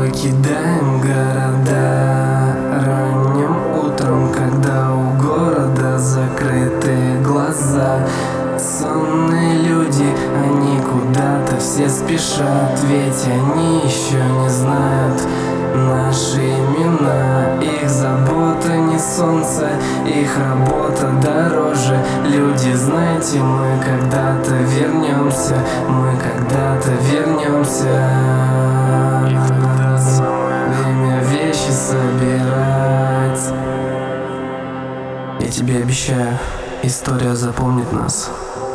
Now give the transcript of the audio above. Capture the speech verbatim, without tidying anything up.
покидаем города ранним утром, когда у города закрыты глаза. Сонные люди, они куда-то все спешат, ведь они еще не знают наши имена. Их забота не солнце, их работа дороже. Люди, знаете, мы когда-то вернемся, мы когда-то вернемся. И тогда самое время вещи собирать. Я тебе обещаю, история запомнит нас.